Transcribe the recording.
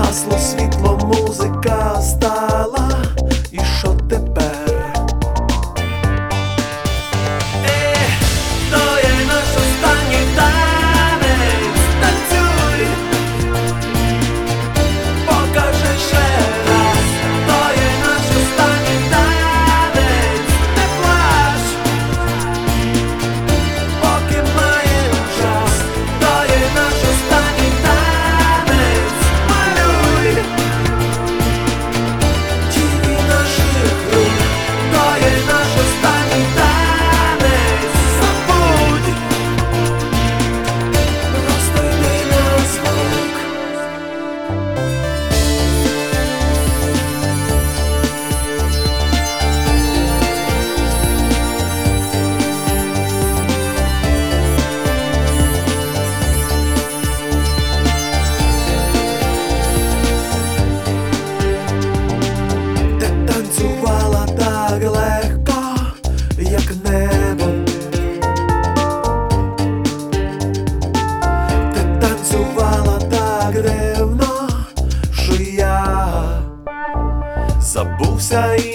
Гасло світло, музика стала, і що тепер? То є наш останній танець, танцюй, покажи ще раз. То є наш останній танець, не плач, поки маєм час. То є наш останній танець, малюй тіні наших рук. То є наш останній танець, забудь, просто йди на звук. Ти танцювала так легко, як небо. Ти танцювала так дивно, що я забувся і